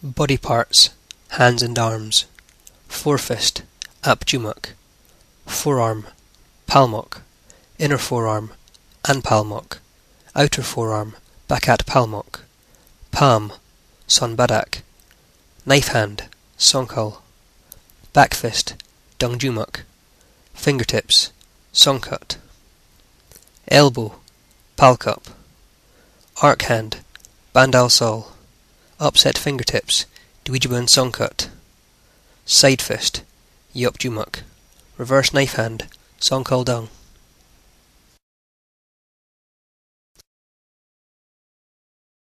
Body parts, hands and arms. Forefist, ap jumuk. Forearm, palmok. Inner forearm, anpalmok. Outer forearm, bakat palmok. Palm, son badak. Knife hand, sonkal. Back fist, dungjumuk. Fingertips, songkut. Elbow, palkup. Arc hand, bandal sol. Upset fingertips, dwijibun songkut. Side fist, yopjumuk. Reverse knife hand, songkal dung.